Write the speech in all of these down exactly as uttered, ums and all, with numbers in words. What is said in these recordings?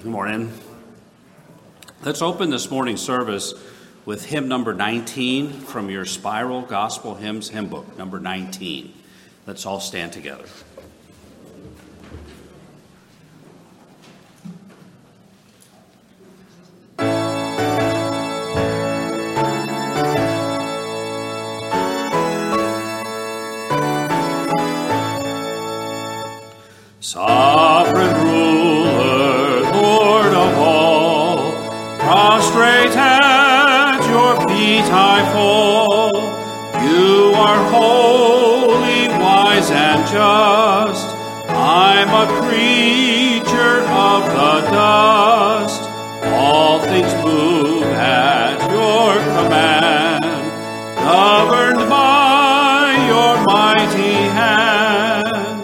Good morning. Let's open this morning's service with hymn number nineteen from your Spiral Gospel Hymns hymn book, number nineteen. Let's all stand together. Sovereign ruler, Lord of all, prostrate at your feet I fall. You are holy, wise, and just. I'm a creature of the dust. All things move at your command, governed by your mighty hand.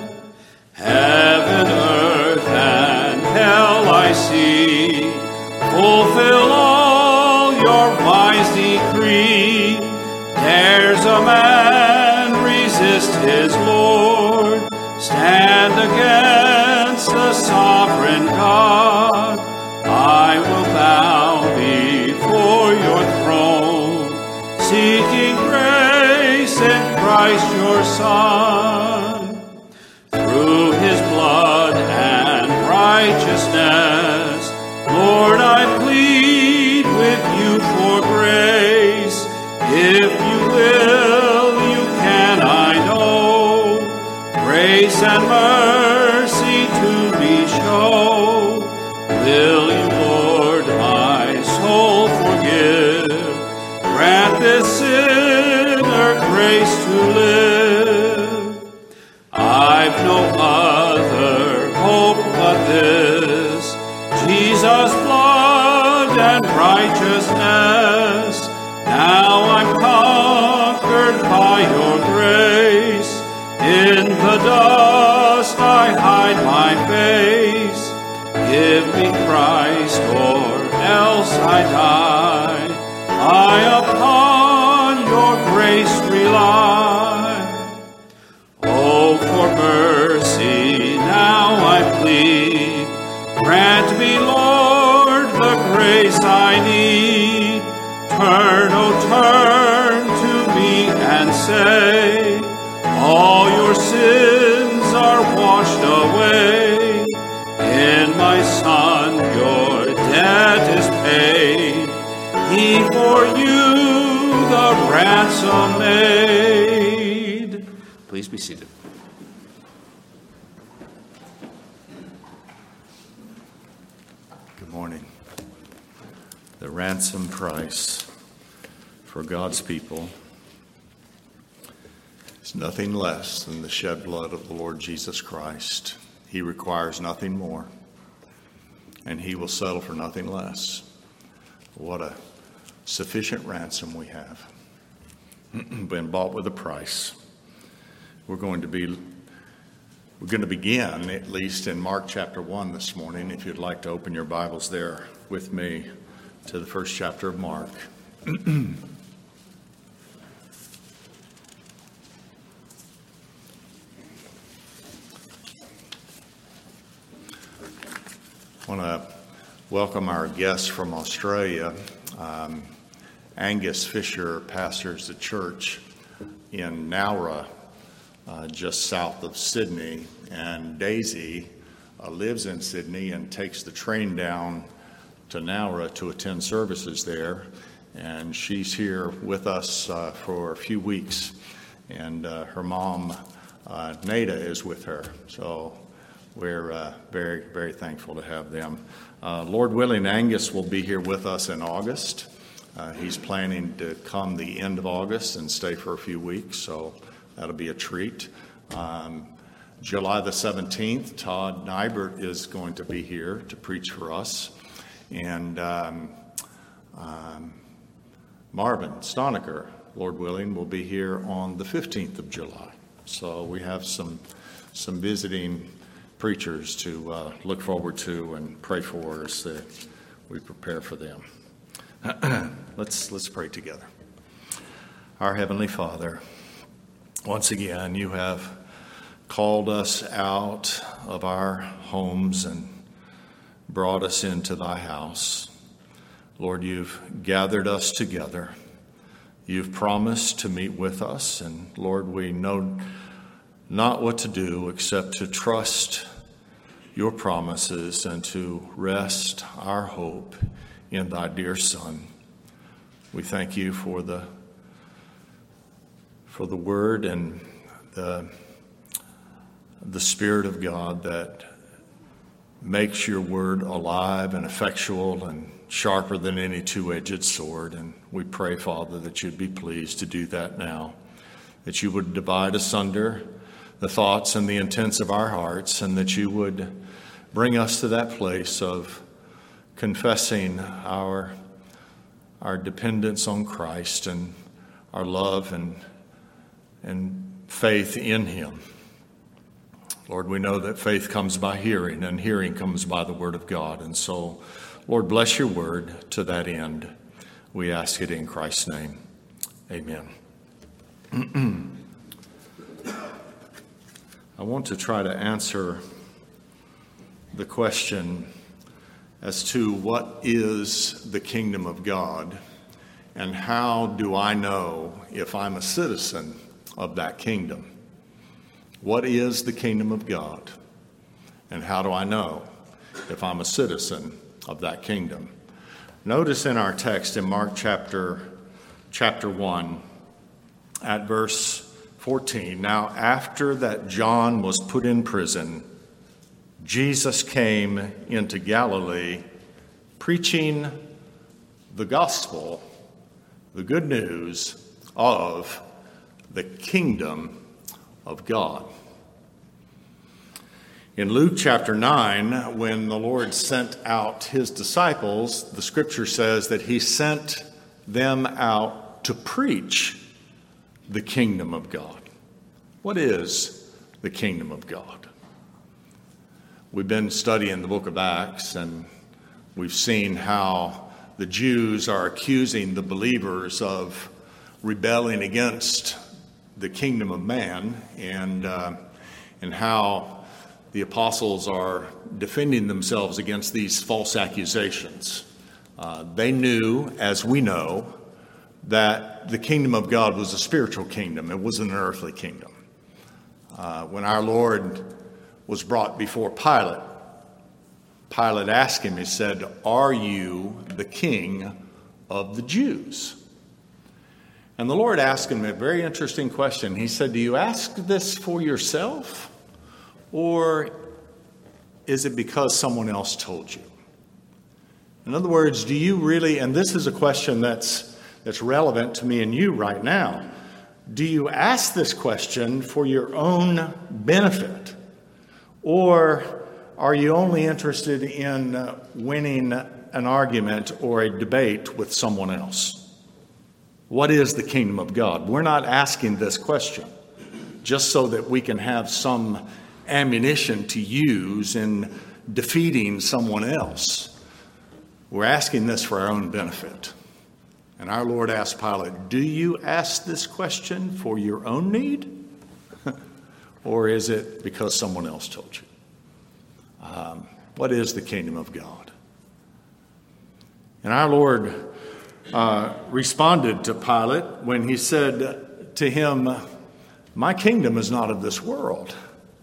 Heaven, earth, and hell I see, fulfill all your wise decree. Dares a man resist his Lord, stand against the sovereign God? I will bow before your throne, seeking grace in Christ your Son. Through his blood and righteousness, Lord, I plead with you for grace. If you will, you can, I know, grace and mercy to be shown. Will you, Lord, my soul forgive? Grant this sinner grace to live. I've no other hope but this, Jesus' blood and righteousness. Now I'm conquered by your grace. In the dust I hide my face. Give me Christ, or else I die. I upon your grace rely. Oh, for mercy now I plead. Grant me, Lord, the grace I need. Turn, oh, turn to me and say, all your sins are washed away. In my Son your debt is paid. He for you the ransom made. Please be seated. Good morning. The ransom price for God's people is nothing less than the shed blood of the Lord Jesus Christ. He requires nothing more, and he will settle for nothing less. What a sufficient ransom we have. Been bought with a price. We're going to be we're going to begin at least in Mark chapter one this morning. If you'd like to open your Bibles there with me to the first chapter of Mark. I want to welcome our guests from Australia. Um, Angus Fisher pastors the church in Nowra, uh, just south of Sydney, and Daisy uh, lives in Sydney and takes the train down to Nowra to attend services there, and she's here with us uh, for a few weeks, and uh, her mom, uh, Nada, is with her, so we're uh, very, very thankful to have them. Uh, Lord willing, Angus will be here with us in August. Uh, he's planning to come the end of August and stay for a few weeks, so that'll be a treat. Um, July the seventeenth, Todd Nybert is going to be here to preach for us. And um, um, Marvin Stonecker, Lord willing, will be here on the fifteenth of July. So we have some some visiting preachers to uh, look forward to and pray for as uh, we prepare for them. let's let's pray together. Our Heavenly Father, once again, you have called us out of our homes and brought us into thy house. Lord, you've gathered us together. You've promised to meet with us, and Lord, we know not what to do except to trust your promises and to rest our hope in thy dear Son. We thank you for the for the word and the the Spirit of God that makes your word alive and effectual and sharper than any two-edged sword. And we pray, Father, that you'd be pleased to do that now, that you would divide asunder the thoughts and the intents of our hearts, and that you would bring us to that place of confessing our, our dependence on Christ and our love and, and faith in him. Lord, we know that faith comes by hearing, and hearing comes by the word of God. And so, Lord, bless your word to that end. We ask it in Christ's name. Amen. I want to try to answer the question as to what is the kingdom of God, and how do I know if I'm a citizen of that kingdom? What is the kingdom of God, and how do I know if I'm a citizen of that kingdom? Notice in our text in Mark chapter chapter one at verse fourteen, now after that John was put in prison, Jesus came into Galilee preaching the gospel, the good news of the kingdom of God. In Luke chapter nine, when the Lord sent out his disciples, the scripture says that he sent them out to preach the kingdom of God. What is the kingdom of God? We've been studying the book of Acts, and we've seen how the Jews are accusing the believers of rebelling against the kingdom of man, and uh, and how the apostles are defending themselves against these false accusations. Uh, they knew, as we know, that the kingdom of God was a spiritual kingdom. It wasn't an earthly kingdom. Uh, when our Lord was brought before Pilate, Pilate asked him, he said, "Are you the king of the Jews?" And the Lord asked him a very interesting question. He said, "Do you ask this for yourself, or is it because someone else told you?" In other words, do you really, and this is a question that's that's relevant to me and you right now, do you ask this question for your own benefit, or are you only interested in uh, winning an argument or a debate with someone else? What is the kingdom of God? We're not asking this question just so that we can have some ammunition to use in defeating someone else. We're asking this for our own benefit. And our Lord asked Pilate, "Do you ask this question for your own need? Or is it because someone else told you?" Um, what is the kingdom of God? And our Lord uh, responded to Pilate when he said to him, "My kingdom is not of this world.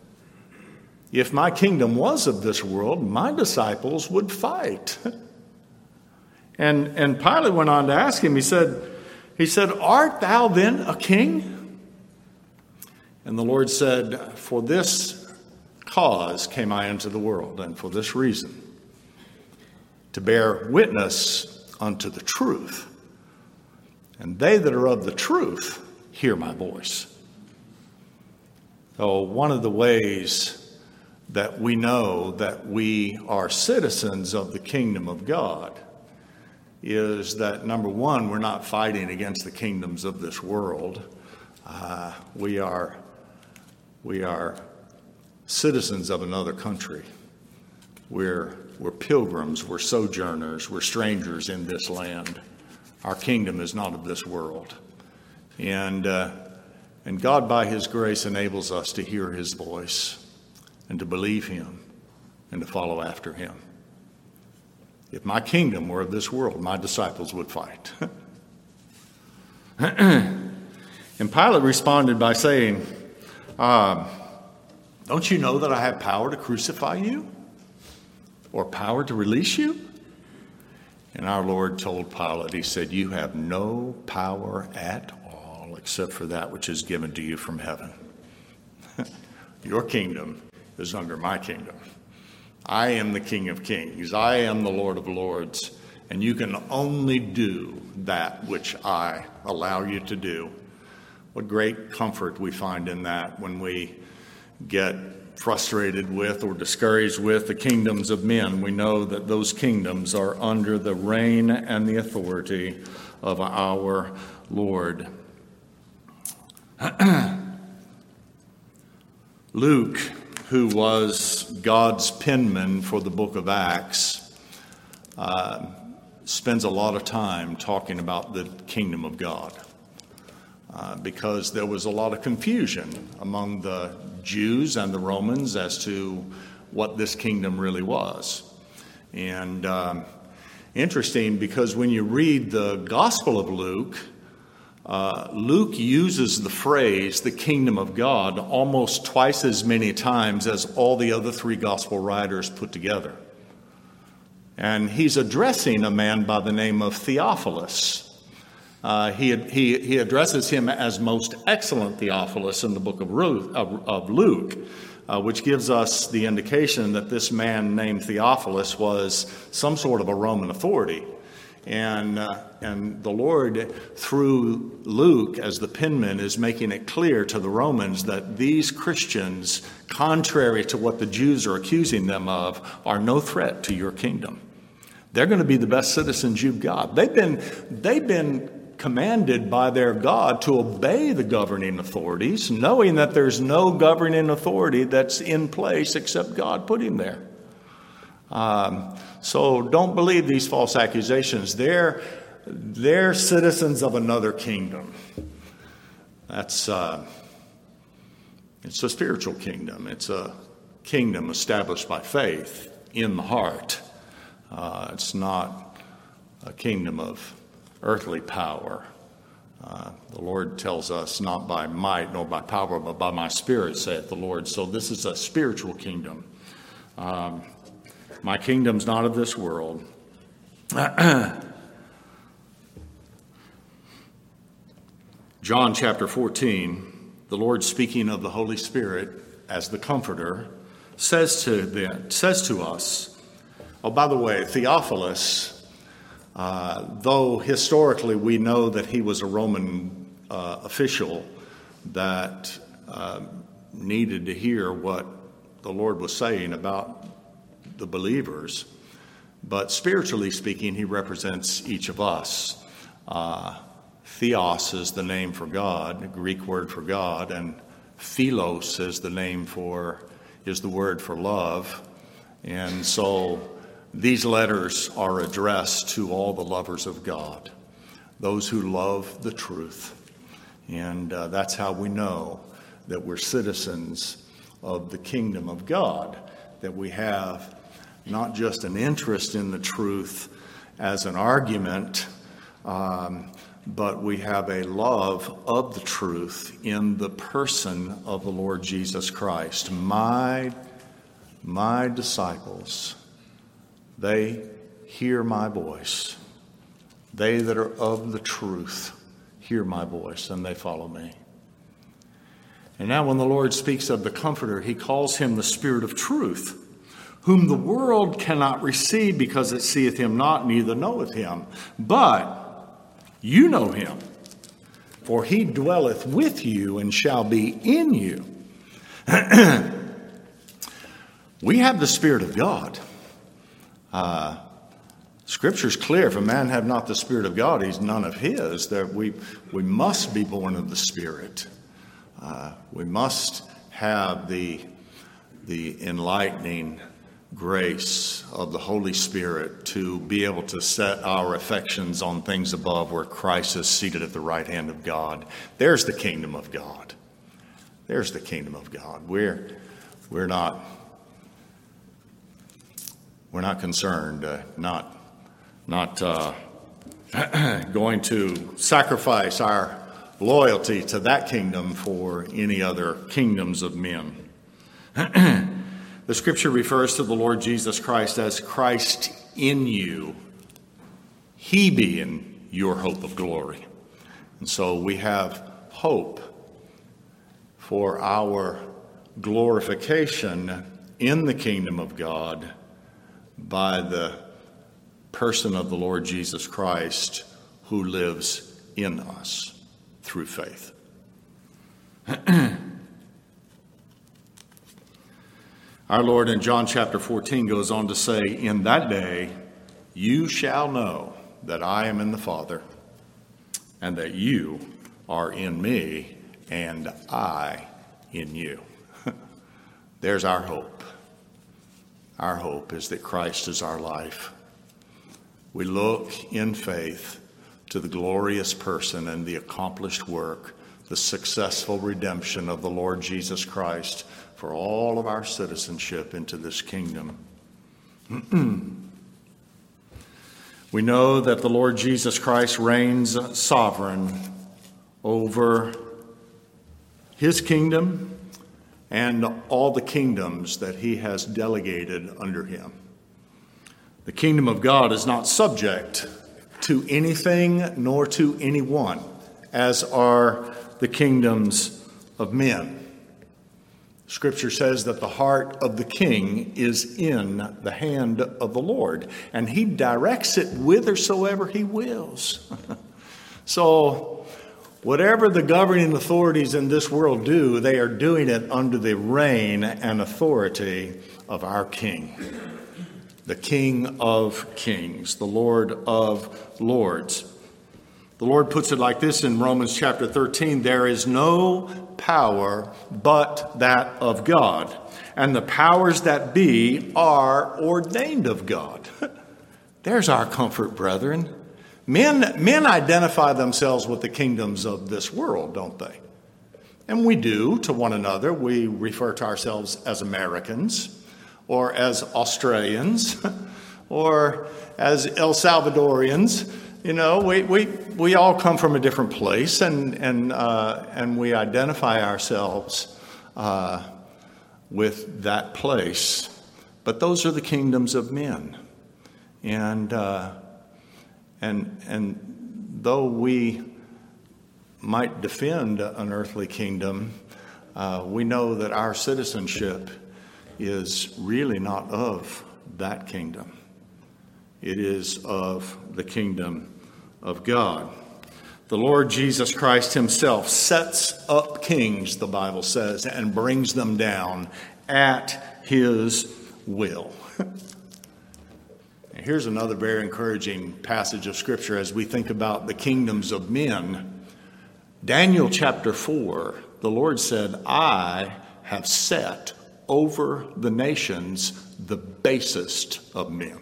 If my kingdom was of this world, my disciples would fight." And, and Pilate went on to ask him, he said, he said, "Art thou then a king?" And the Lord said, "For this cause came I into the world, and for this reason, to bear witness unto the truth. And they that are of the truth hear my voice." So one of the ways that we know that we are citizens of the kingdom of God is that, number one, we're not fighting against the kingdoms of this world. Uh, we are we are citizens of another country. We're we're pilgrims, we're sojourners, we're strangers in this land. Our kingdom is not of this world. And uh, and God, by his grace, enables us to hear his voice and to believe him and to follow after him. If my kingdom were of this world, my disciples would fight. And Pilate responded by saying, uh, don't you know that I have power to crucify you? Or power to release you? And our Lord told Pilate, he said, you have no power at all except for that which is given to you from heaven. Your kingdom is under my kingdom. I am the King of Kings. I am the Lord of Lords. And you can only do that which I allow you to do. What great comfort we find in that when we get frustrated with or discouraged with the kingdoms of men. We know that those kingdoms are under the reign and the authority of our Lord. Luke, who was God's penman for the book of Acts, uh, spends a lot of time talking about the kingdom of God. Uh, because there was a lot of confusion among the Jews and the Romans as to what this kingdom really was. And um, interesting, because when you read the Gospel of Luke, uh, Luke uses the phrase, the kingdom of God, almost twice as many times as all the other three Gospel writers put together. And he's addressing a man by the name of Theophilus. Uh, he, he, he addresses him as most excellent Theophilus in the book of, Ruth, of, of Luke, uh, which gives us the indication that this man named Theophilus was some sort of a Roman authority. And, uh, and the Lord, through Luke as the penman, is making it clear to the Romans that these Christians, contrary to what the Jews are accusing them of, are no threat to your kingdom. They're going to be the best citizens you've got. They've been, they've been commanded by their God to obey the governing authorities, knowing that there's no governing authority that's in place except God put him there. Um, so don't believe these false accusations. They're, they're citizens of another kingdom. That's uh, it's a spiritual kingdom. It's a kingdom established by faith in the heart. Uh, it's not a kingdom of earthly power. Uh, the Lord tells us, not by might nor by power, but by my spirit, saith the Lord. So this is a spiritual kingdom. Um, my kingdom's not of this world. John chapter fourteen, the Lord, speaking of the Holy Spirit as the Comforter, says to them, says to us, oh, by the way, Theophilus, Uh, though historically we know that he was a Roman uh, official that uh, needed to hear what the Lord was saying about the believers, but spiritually speaking, he represents each of us. Uh, Theos is the name for God, the Greek word for God, and philos is the name for, is the word for love. And so these letters are addressed to all the lovers of God, those who love the truth. And uh, that's how we know that we're citizens of the kingdom of God, that we have not just an interest in the truth as an argument, um, but we have a love of the truth in the person of the Lord Jesus Christ. My, my disciples, they hear my voice. They that are of the truth hear my voice, and they follow me. And now when the Lord speaks of the Comforter, he calls him the Spirit of truth, whom the world cannot receive because it seeth him not, neither knoweth him. But you know him, for he dwelleth with you and shall be in you. We have the Spirit of God. Uh, Scripture's clear. If a man have not the Spirit of God, he's none of his. That we we must be born of the Spirit. Uh, we must have the the enlightening grace of the Holy Spirit to be able to set our affections on things above, where Christ is seated at the right hand of God. There's the kingdom of God. There's the kingdom of God. We're we're not. We're not concerned, uh, not not uh, going to sacrifice our loyalty to that kingdom for any other kingdoms of men. The scripture refers to the Lord Jesus Christ as Christ in you, he being your hope of glory. And so we have hope for our glorification in the kingdom of God by the person of the Lord Jesus Christ who lives in us through faith. Our Lord in John chapter fourteen goes on to say, "In that day you shall know that I am in the Father, and that you are in me, and I in you." There's our hope. Our hope is that Christ is our life. We look in faith to the glorious person and the accomplished work, the successful redemption of the Lord Jesus Christ for all of our citizenship into this kingdom. We know that the Lord Jesus Christ reigns sovereign over his kingdom and all the kingdoms that he has delegated under him. The kingdom of God is not subject to anything nor to anyone, as are the kingdoms of men. Scripture says that the heart of the king is in the hand of the Lord, and he directs it whithersoever he wills. So, whatever the governing authorities in this world do, they are doing it under the reign and authority of our King, the King of kings, the Lord of lords. The Lord puts it like this in Romans chapter thirteen, "There is no power but that of God, and the powers that be are ordained of God." There's our comfort, brethren. Men, men identify themselves with the kingdoms of this world, don't they? And we do to one another. We refer to ourselves as Americans, or as Australians, or as El Salvadorians. You know, we, we, we all come from a different place, and and uh, and we identify ourselves uh, with that place. But those are the kingdoms of men, and uh, and and though we might defend an earthly kingdom, uh, we know that our citizenship is really not of that kingdom. It is of the kingdom of God. The Lord Jesus Christ himself sets up kings, the Bible says, and brings them down at his will. Here's another very encouraging passage of Scripture as we think about the kingdoms of men. Daniel chapter four, the Lord said, "I have set over the nations the basest of men."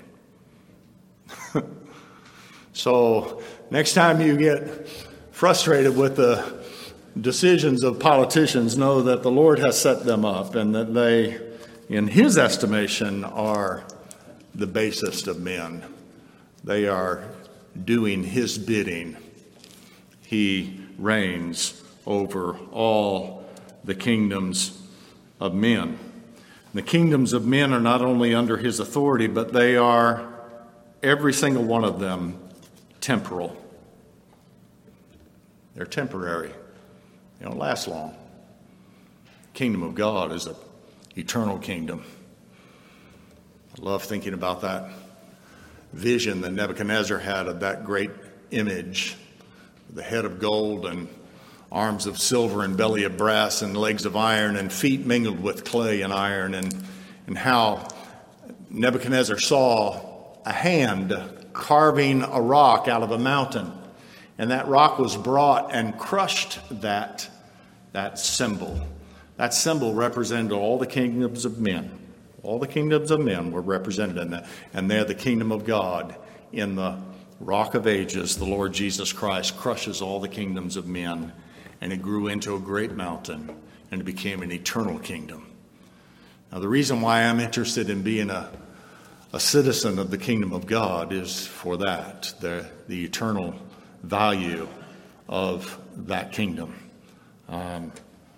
So next time you get frustrated with the decisions of politicians, know that the Lord has set them up and that they, in his estimation, are the basest of men. They are doing his bidding. He reigns over all the kingdoms of men. The kingdoms of men are not only under his authority, but they are, every single one of them, temporal. They're temporary. They don't last long. The kingdom of God is an eternal kingdom. I love thinking about that vision that Nebuchadnezzar had of that great image, the head of gold and arms of silver and belly of brass and legs of iron and feet mingled with clay and iron, and, and how Nebuchadnezzar saw a hand carving a rock out of a mountain, and that rock was brought and crushed that, that symbol. That symbol represented all the kingdoms of men. All the kingdoms of men were represented in that, and they're the kingdom of God. In the rock of ages, the Lord Jesus Christ crushes all the kingdoms of men, and it grew into a great mountain, and it became an eternal kingdom. Now, the reason why I'm interested in being a a citizen of the kingdom of God is for that, the, the eternal value of that kingdom. Um,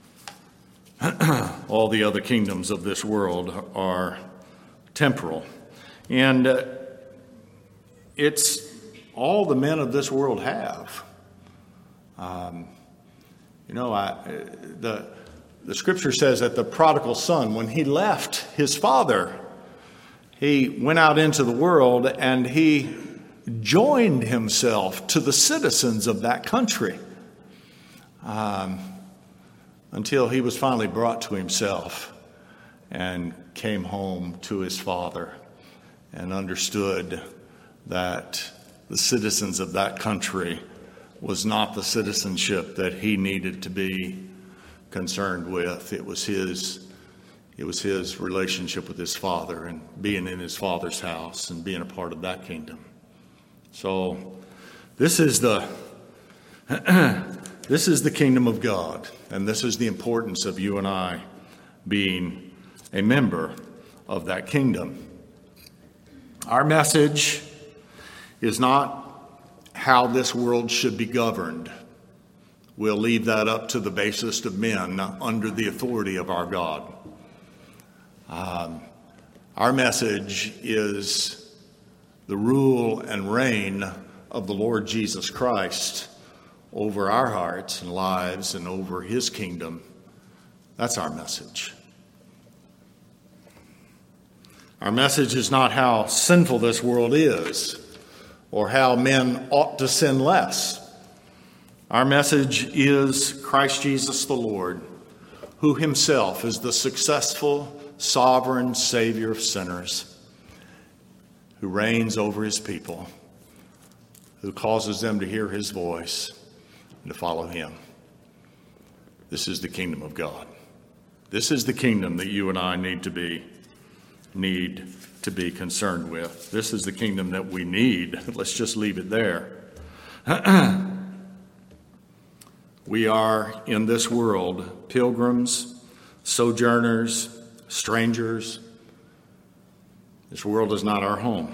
all the other kingdoms of this world are temporal. And uh, it's all the men of this world have. Um, you know, I, the, the scripture says that the prodigal son, when he left his father, he went out into the world and he joined himself to the citizens of that country um, until he was finally brought to himself and came home to his father and understood that the citizens of that country was not the citizenship that he needed to be concerned with. It was his It was his relationship with his father and being in his father's house and being a part of that kingdom. So this is the this is the kingdom of God, and this is the importance of you and I being a member of that kingdom. Our message is not how this world should be governed. We'll leave that up to the basest of men under the authority of our God. Um, our message is the rule and reign of the Lord Jesus Christ over our hearts and lives and over his kingdom. That's our message. Our message is not how sinful this world is or how men ought to sin less. Our message is Christ Jesus the Lord, who himself is the successful, sovereign Savior of sinners, who reigns over his people, who causes them to hear his voice and to follow him. This is the kingdom of God. This is the kingdom that you and I need to be need to be concerned with. This is the kingdom that we need. Let's just leave it there. We are in this world pilgrims, sojourners, strangers. This world is not our home.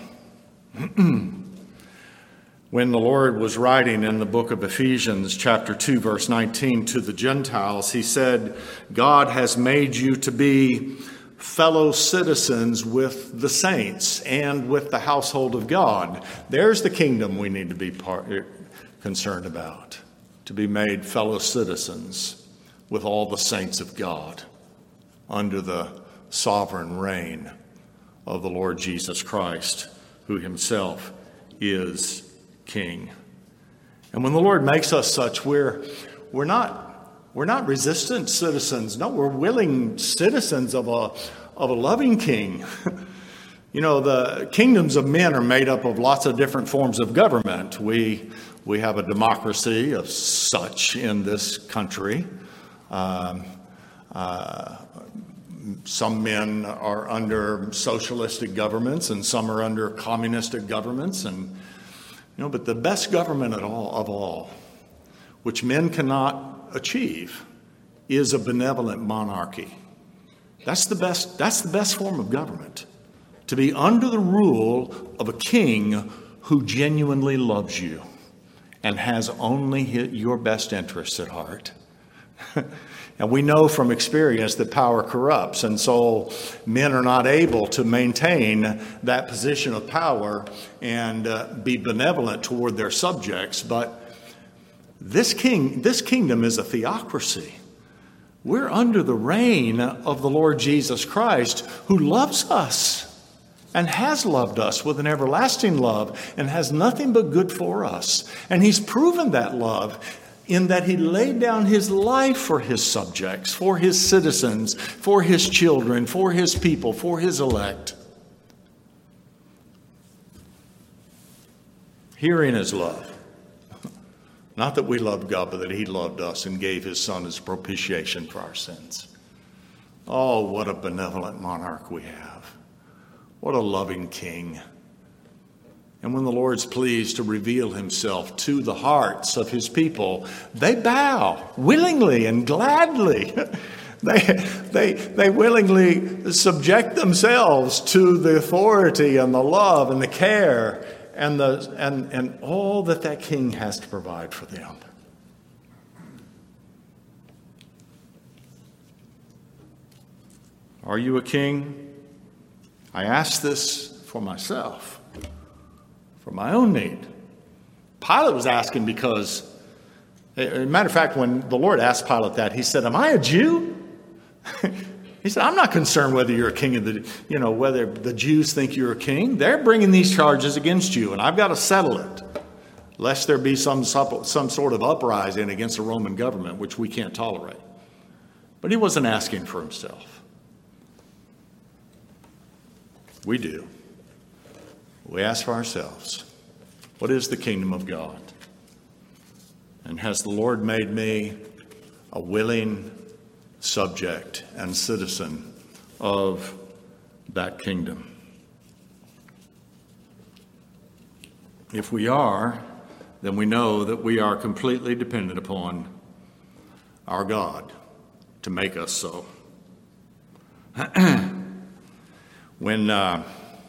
When the Lord was writing in the book of Ephesians, chapter two, verse nineteen, to the Gentiles, he said, God has made you to be fellow citizens with the saints and with the household of God. There's the kingdom we need to be part, concerned about, to be made fellow citizens with all the saints of God under the sovereign reign of the Lord Jesus Christ, who himself is King. And when the Lord makes us such, we're we're not we're not resistant citizens. No, we're willing citizens of a of a loving King. You know, the kingdoms of men are made up of lots of different forms of government. We we have a democracy of such in this country. Um, uh, Some men are under socialistic governments and some are under communistic governments. And, you know, but the best government at all, of all, which men cannot achieve, is a benevolent monarchy. That's the best, that's the best form of government. To be under the rule of a king who genuinely loves you and has only your best interests at heart. And we know from experience that power corrupts, and so men are not able to maintain that position of power and uh, be benevolent toward their subjects. But this king, this kingdom is a theocracy. We're under the reign of the Lord Jesus Christ, who loves us and has loved us with an everlasting love and has nothing but good for us. And he's proven that love in that he laid down his life for his subjects, for his citizens, for his children, for his people, for his elect. Herein is love. Not that we loved God, but that he loved us and gave his son as propitiation for our sins. Oh, what a benevolent monarch we have. What a loving king. And when the Lord's pleased to reveal himself to the hearts of his people, they bow willingly and gladly. They, they, they willingly subject themselves to the authority and the love and the care and, the, and, and all that that king has to provide for them. Are you a king? I ask this for myself, for my own need. Pilate was asking because, as a matter of fact, when the Lord asked Pilate that, he said, am I a Jew? He said, I'm not concerned whether you're a king of the, you know, whether the Jews think you're a king. They're bringing these charges against you, and I've got to settle it, lest there be some, some sort of uprising against the Roman government, which we can't tolerate. But he wasn't asking for himself. We do. We ask for ourselves, what is the kingdom of God? And has the Lord made me a willing subject and citizen of that kingdom? If we are, then we know that we are completely dependent upon our God to make us so. When uh,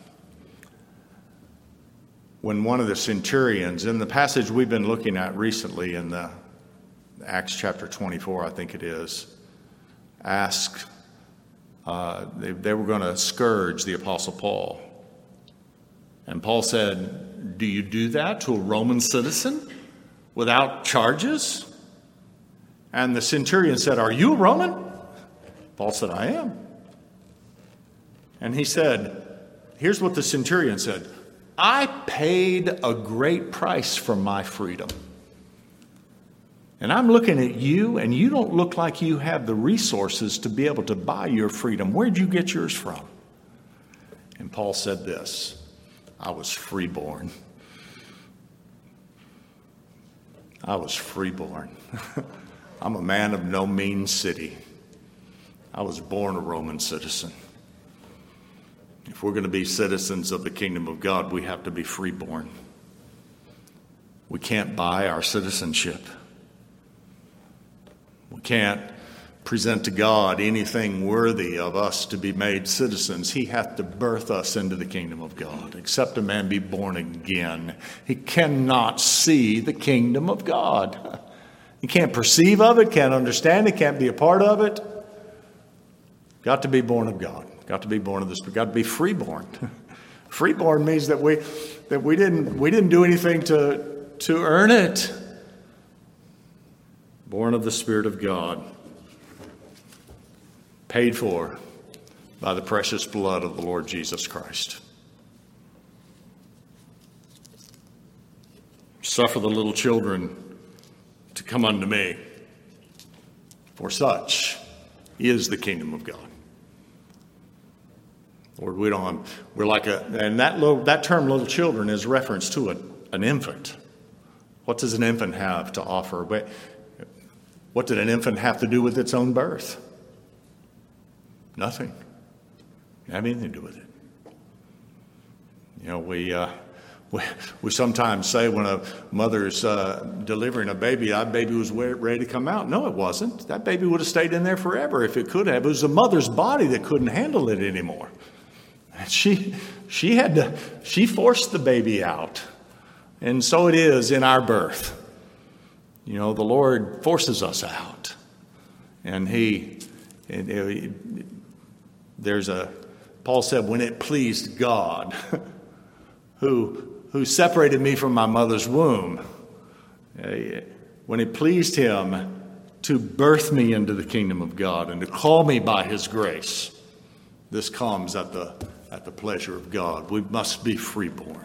when one of the centurions, in the passage we've been looking at recently in the Acts chapter twenty-four, I think it is, asked, uh, they, they were going to scourge the Apostle Paul. And Paul said, do you do that to a Roman citizen without charges? And the centurion said, are you a Roman? Paul said, I am. And he said, here's what the centurion said, I paid a great price for my freedom. And I'm looking at you, and you don't look like you have the resources to be able to buy your freedom. Where'd you get yours from? And Paul said this, I was freeborn. I was freeborn. I'm a man of no mean city. I was born a Roman citizen. If we're going to be citizens of the kingdom of God, we have to be freeborn. We can't buy our citizenship. We can't present to God anything worthy of us to be made citizens. He hath to birth us into the kingdom of God. Except a man be born again, he cannot see the kingdom of God. He can't perceive of it, can't understand it, can't be a part of it. Got to be born of God. Got to be born of the Spirit. Got to be freeborn. Freeborn means that we that we didn't we didn't do anything to to earn it. Born of the Spirit of God. Paid for by the precious blood of the Lord Jesus Christ. Suffer the little children to come unto me, for such is the kingdom of God. Lord, we don't, we're like a, and that little, that term little children is reference to a, an infant. What does an infant have to offer? What did an infant have to do with its own birth? Nothing. Didn't have anything to do with it. You know, we, uh, we, we sometimes say when a mother's uh, delivering a baby, that baby was ready to come out. No, it wasn't. That baby would have stayed in there forever if it could have. It was the mother's body that couldn't handle it anymore. She, she had to, she forced the baby out. And so it is in our birth. You know, the Lord forces us out. And he, it, it, there's a, Paul said, when it pleased God, who, who separated me from my mother's womb, when it pleased him to birth me into the kingdom of God and to call me by his grace, this comes at the at the pleasure of God. We must be freeborn.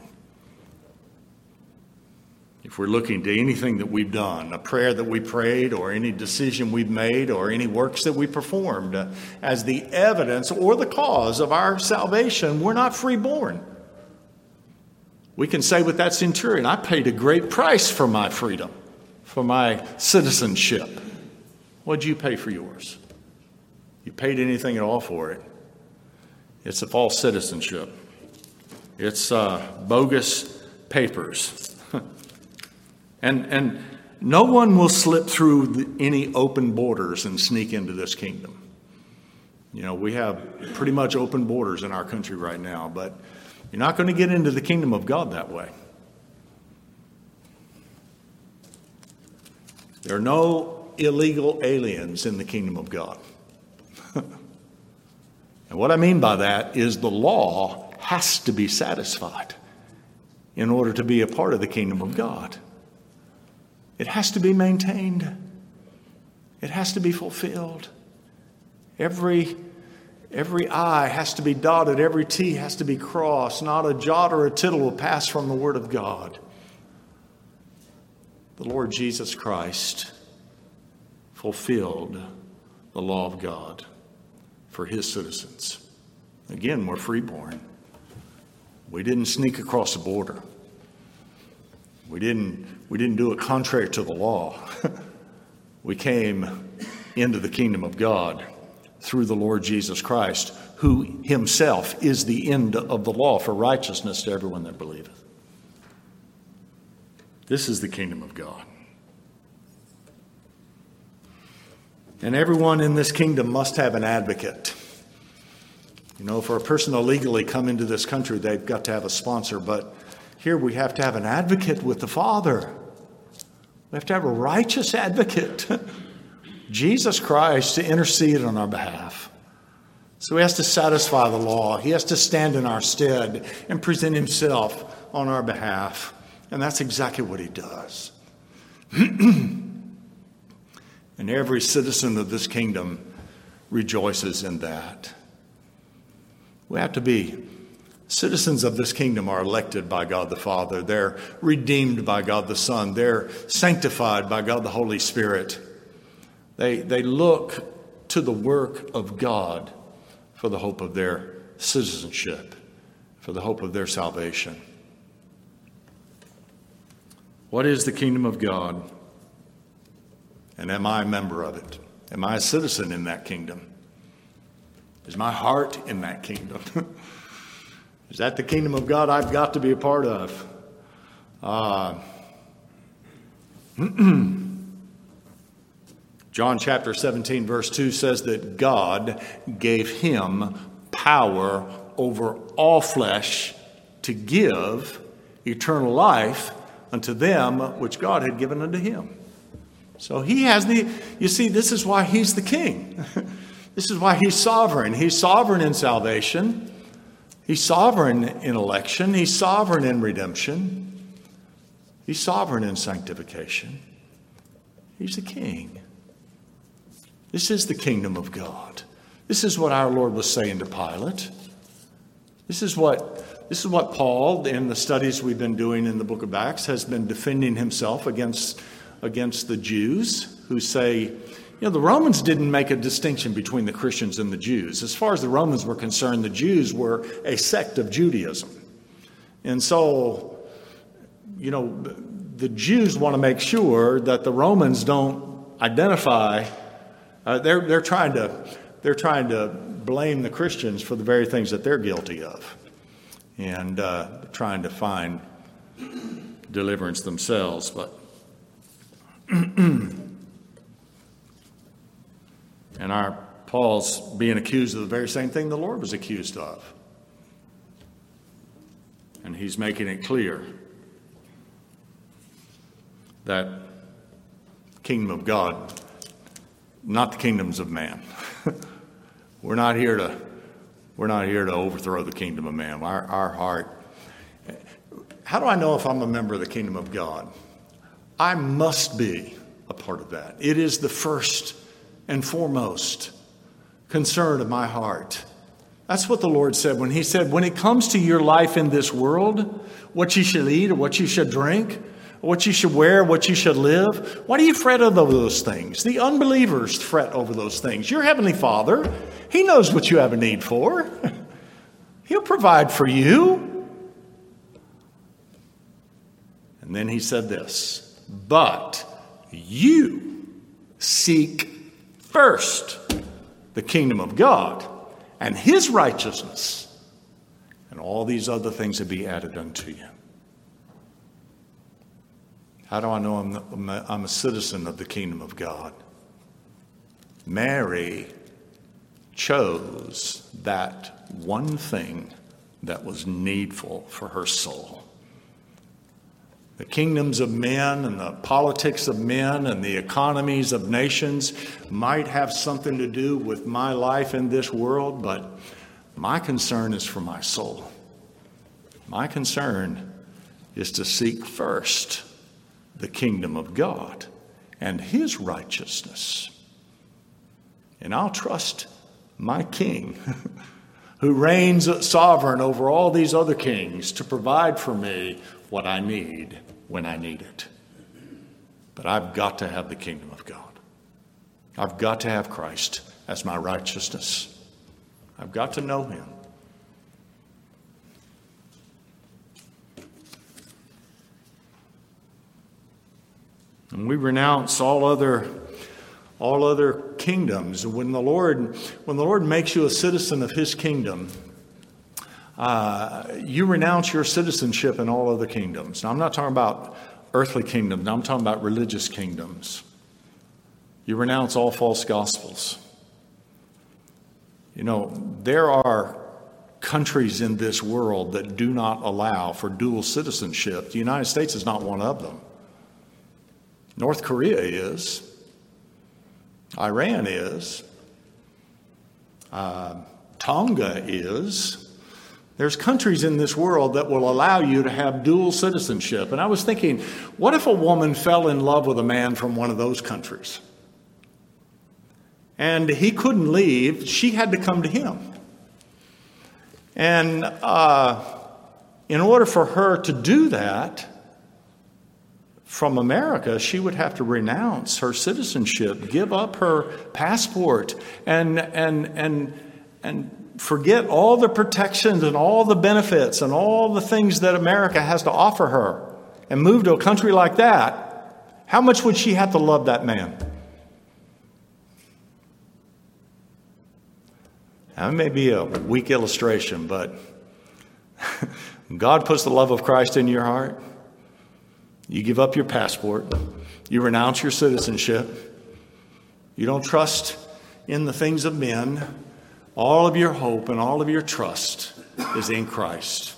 If we're looking to anything that we've done, a prayer that we prayed, or any decision we've made, or any works that we performed uh, as the evidence or the cause of our salvation, we're not freeborn. We can say with that centurion, I paid a great price for my freedom, for my citizenship. What did you pay for yours? You paid anything at all for it? It's a false citizenship. It's uh, bogus papers. and and no one will slip through the, any open borders and sneak into this kingdom. You know, we have pretty much open borders in our country right now, but you're not going to get into the kingdom of God that way. There are no illegal aliens in the kingdom of God. And what I mean by that is the law has to be satisfied in order to be a part of the kingdom of God. It has to be maintained. It has to be fulfilled. Every, every I has to be dotted. Every T has to be crossed. Not a jot or a tittle will pass from the word of God. The Lord Jesus Christ fulfilled the law of God for his citizens. Again, we're freeborn. We didn't sneak across the border. We didn't, we didn't do it contrary to the law. We came into the kingdom of God through the Lord Jesus Christ, who himself is the end of the law for righteousness to everyone that believeth. This is the kingdom of God. And everyone in this kingdom must have an advocate. You know, for a person to legally come into this country, they've got to have a sponsor. But here we have to have an advocate with the Father. We have to have a righteous advocate, Jesus Christ, to intercede on our behalf. So he has to satisfy the law. He has to stand in our stead and present himself on our behalf. And that's exactly what he does. And every citizen of this kingdom rejoices in that. We have to be citizens of this kingdom are elected by God the Father. They're redeemed by God the Son. They're sanctified by God the Holy Spirit. They, they look to the work of God for the hope of their citizenship, for the hope of their salvation. What is the kingdom of God? And am I a member of it? Am I a citizen in that kingdom? Is my heart in that kingdom? Is that the kingdom of God I've got to be a part of? Uh, John chapter seventeen, verse two says that God gave him power over all flesh to give eternal life unto them which God had given unto him. So he has the, you see, this is why he's the king. This is why he's sovereign. He's sovereign in salvation. He's sovereign in election. He's sovereign in redemption. He's sovereign in sanctification. He's the king. This is the kingdom of God. This is what our Lord was saying to Pilate. This is what, this is what Paul, in the studies we've been doing in the book of Acts, has been defending himself against, against the Jews who say, you know, the Romans didn't make a distinction between the Christians and the Jews. As far as the Romans were concerned, the Jews were a sect of Judaism. And so, you know, the Jews want to make sure that the Romans don't identify. Uh, they're they're trying to they're trying to blame the Christians for the very things that they're guilty of, and uh, trying to find deliverance themselves. But and our Paul's being accused of the very same thing the Lord was accused of. And he's making it clear that kingdom of God, not the kingdoms of man. We're not here to we're not here to overthrow the kingdom of man. Our, our heart. How do I know if I'm a member of the kingdom of God? I must be a part of that. It is the first and foremost concern of my heart. That's what the Lord said when he said, when it comes to your life in this world, what you should eat or what you should drink, what you should wear, what you should live, why do you fret over those things? The unbelievers fret over those things. Your heavenly Father, he knows what you have a need for. He'll provide for you. And then he said this, but you seek first the kingdom of God and his righteousness, and all these other things will be added unto you. How do I know I'm, the, I'm a citizen of the kingdom of God? Mary chose that one thing that was needful for her soul. The kingdoms of men and the politics of men and the economies of nations might have something to do with my life in this world, but my concern is for my soul. My concern is to seek first the kingdom of God and his righteousness. And I'll trust my King, who reigns sovereign over all these other kings, to provide for me what I need when I need it. But I've got to have the kingdom of God. I've got to have Christ as my righteousness. I've got to know him. And we renounce all other all other kingdoms. When the Lord when the Lord makes you a citizen of his kingdom, uh, you renounce your citizenship in all other kingdoms. Now, I'm not talking about earthly kingdoms. Now, I'm talking about religious kingdoms. You renounce all false gospels. You know, there are countries in this world that do not allow for dual citizenship. The United States is not one of them. North Korea is. Iran is. Uh, Tonga is. There's countries in this world that will allow you to have dual citizenship. And I was thinking, what if a woman fell in love with a man from one of those countries? And he couldn't leave. She had to come to him. And uh, in order for her to do that, from America, she would have to renounce her citizenship, give up her passport, and and and and forget all the protections and all the benefits and all the things that America has to offer her, and move to a country like that. How much would she have to love that man? That may be a weak illustration, but God puts the love of Christ in your heart. You give up your passport. You renounce your citizenship. You don't trust in the things of men. All of your hope and all of your trust is in Christ.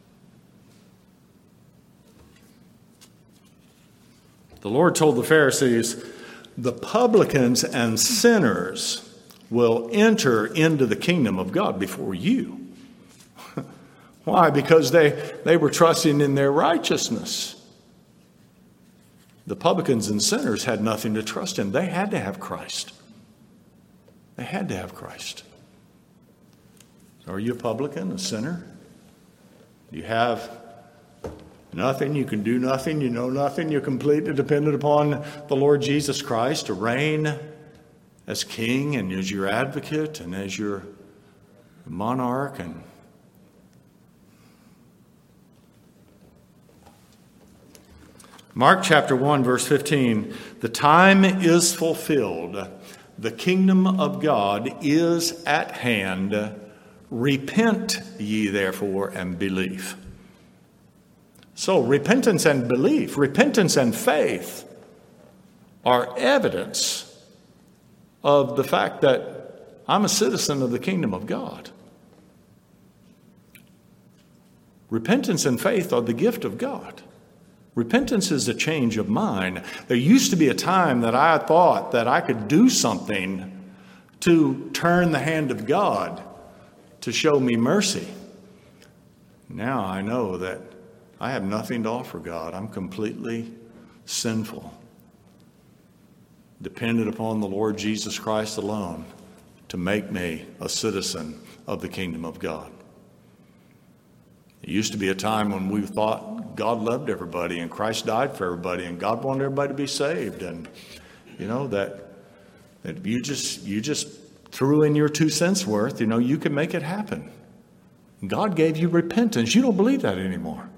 The Lord told the Pharisees, the publicans and sinners will enter into the kingdom of God before you. Why? Because they, they were trusting in their righteousness. The publicans and sinners had nothing to trust in. They had to have Christ. They had to have Christ. Are you a publican, a sinner? You have nothing, you can do nothing, you know nothing, you're completely dependent upon the Lord Jesus Christ to reign as king and as your advocate and as your monarch. And Mark chapter one, verse fifteen, the time is fulfilled. The kingdom of God is at hand. Repent ye therefore and believe. So repentance and belief, repentance and faith are evidence of the fact that I'm a citizen of the kingdom of God. Repentance and faith are the gift of God. Repentance is a change of mind. There used to be a time that I thought that I could do something to turn the hand of God to show me mercy. Now I know that I have nothing to offer God. I'm completely sinful, dependent upon the Lord Jesus Christ alone to make me a citizen of the kingdom of God. It used to be a time when we thought God loved everybody and Christ died for everybody and God wanted everybody to be saved. And, you know, that that you just you just threw in your two cents worth, you know, you can make it happen. God gave you repentance. You don't believe that anymore.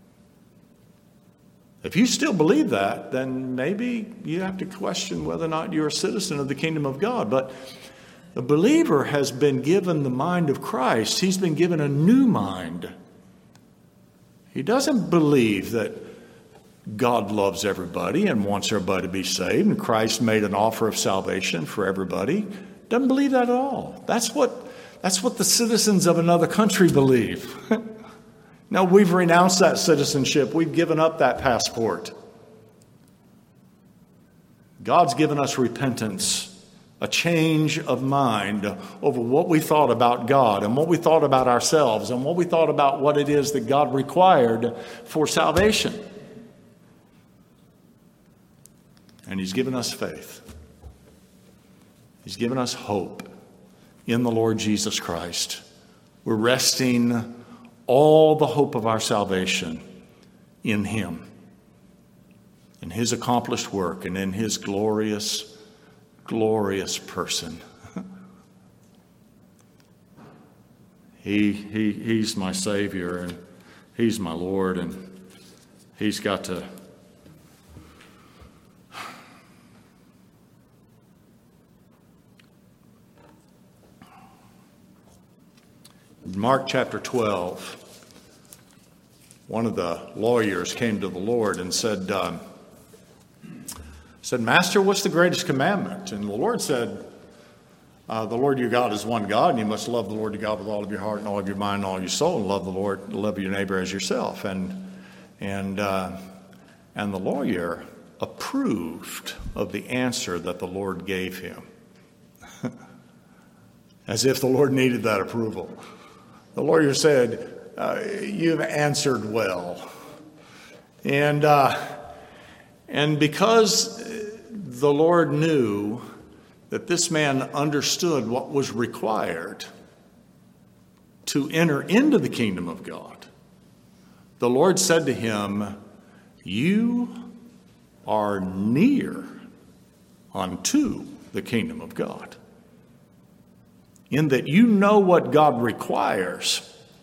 If you still believe that, then maybe you have to question whether or not you're a citizen of the kingdom of God. But the believer has been given the mind of Christ. He's been given a new mind. He doesn't believe that God loves everybody and wants everybody to be saved, and Christ made an offer of salvation for everybody. Doesn't believe that at all. That's what, that's what the citizens of another country believe. No, we've renounced that citizenship. We've given up that passport. God's given us repentance, a change of mind over what we thought about God and what we thought about ourselves and what we thought about what it is that God required for salvation. And He's given us faith. He's given us hope in the Lord Jesus Christ. We're resting all the hope of our salvation in Him, in His accomplished work, and in His glorious, glorious person. he, he, he's my Savior, and He's my Lord, and He's got to Mark chapter twelve, one of the lawyers came to the Lord and said, um, said, Master, what's the greatest commandment? And the Lord said, uh, the Lord your God is one God, and you must love the Lord your God with all of your heart and all of your mind and all of your soul, and love the Lord, love your neighbor as yourself. And and uh, and the lawyer approved of the answer that the Lord gave him, as if the Lord needed that approval. The lawyer said, uh, you've answered well. And, uh, and because the Lord knew that this man understood what was required to enter into the kingdom of God, the Lord said to him, you are near unto the kingdom of God, in that you know what God requires,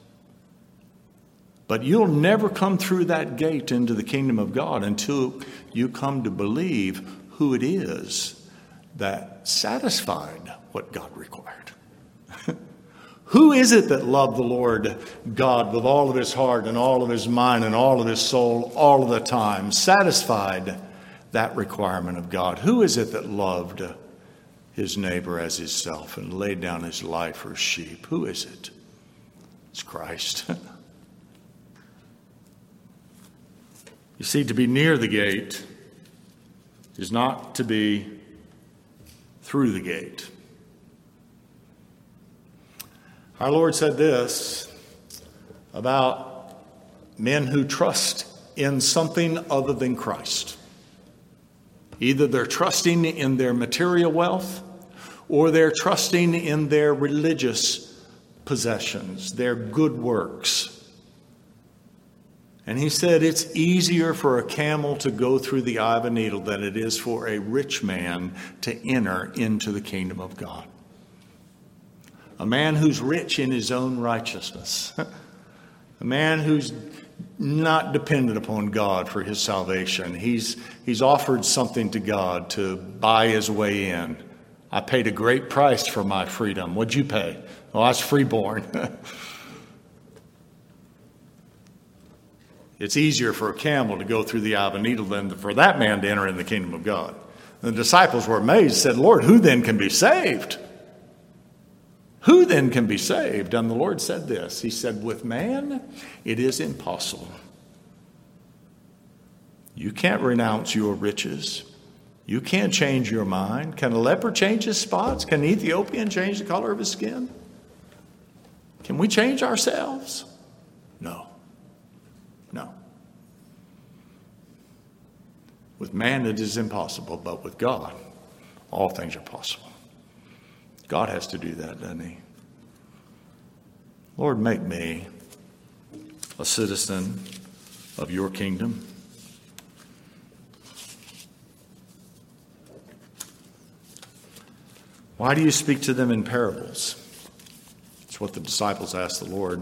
but you'll never come through that gate into the kingdom of God until you come to believe who it is that satisfied what God required. Who is it that loved the Lord God with all of his heart and all of his mind and all of his soul all of the time, satisfied that requirement of God? Who is it that loved his neighbor as himself and laid down his life for sheep? Who is it? It's Christ. You see, to be near the gate is not to be through the gate. Our Lord said this about men who trust in something other than Christ. Either they're trusting in their material wealth, or they're trusting in their religious possessions, their good works. And he said it's easier for a camel to go through the eye of a needle than it is for a rich man to enter into the kingdom of God. A man who's rich in his own righteousness. A man who's not dependent upon God for his salvation. He's, he's offered something to God to buy his way in. I paid a great price for my freedom. What'd you pay? Oh, I was freeborn. It's easier for a camel to go through the eye of a needle than for that man to enter in the kingdom of God. And the disciples were amazed, said, Lord, who then can be saved? Who then can be saved? And the Lord said this. He said, with man, it is impossible. You can't renounce your riches. You can't change your mind. Can a leper change his spots? Can an Ethiopian change the color of his skin? Can we change ourselves? No. No. With man, it is impossible, but with God, all things are possible. God has to do that, doesn't he? Lord, make me a citizen of your kingdom. Why do you speak to them in parables? It's what the disciples asked the Lord.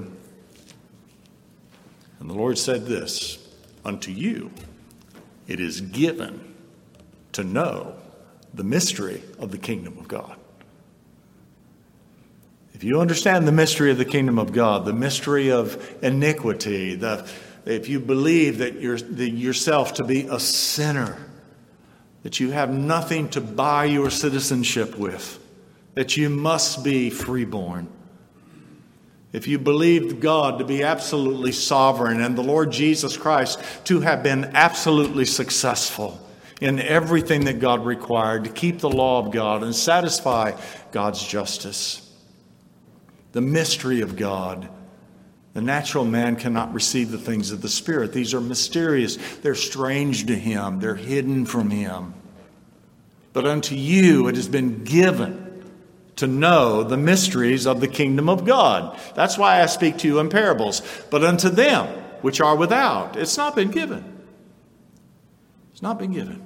And the Lord said this, unto you it is given to know the mystery of the kingdom of God. If you understand the mystery of the kingdom of God, the mystery of iniquity, the, if you believe that you're the, yourself to be a sinner, that you have nothing to buy your citizenship with, that you must be freeborn. If you believed God to be absolutely sovereign and the Lord Jesus Christ to have been absolutely successful in everything that God required to keep the law of God and satisfy God's justice, the mystery of God. The natural man cannot receive the things of the Spirit. These are mysterious. They're strange to him. They're hidden from him. But unto you it has been given to know the mysteries of the kingdom of God. That's why I speak to you in parables. But unto them which are without, it's not been given. It's not been given.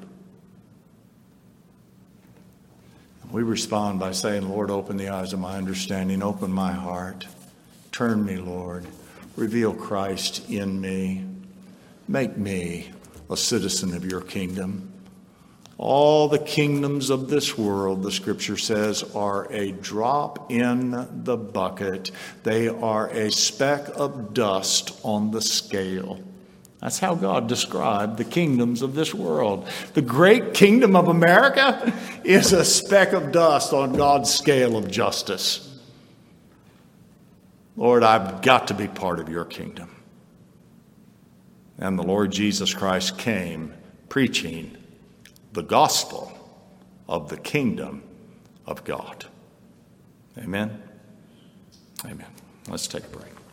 We respond by saying, Lord, open the eyes of my understanding, open my heart. Turn me, Lord. Reveal Christ in me. Make me a citizen of your kingdom. All the kingdoms of this world, the scripture says, are a drop in the bucket. They are a speck of dust on the scale. That's how God described the kingdoms of this world. The great kingdom of America is a speck of dust on God's scale of justice. Lord, I've got to be part of your kingdom. And the Lord Jesus Christ came preaching the gospel of the kingdom of God. Amen? Amen. Let's take a break.